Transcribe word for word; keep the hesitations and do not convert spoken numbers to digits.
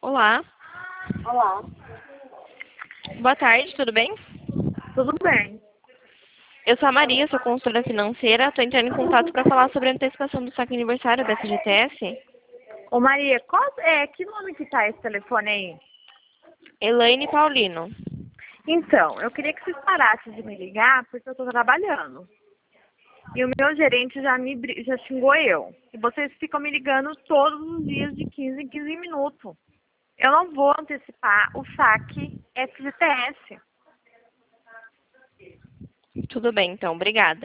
Olá, Olá, boa tarde, tudo bem? tudo bem? Eu sou a Maria, sou consultora financeira, estou entrando em contato para falar sobre a antecipação do saque aniversário da F G T S. Ô Maria, qual é, que nome que tá esse telefone aí? Elaine Paulino. Então, eu queria que vocês parassem de me ligar porque eu tô trabalhando. E o meu gerente já me bri- já xingou eu. E vocês ficam me ligando todos os dias de quinze em quinze minutos. Eu não vou antecipar o saque F G T S. Tudo bem, então, obrigada.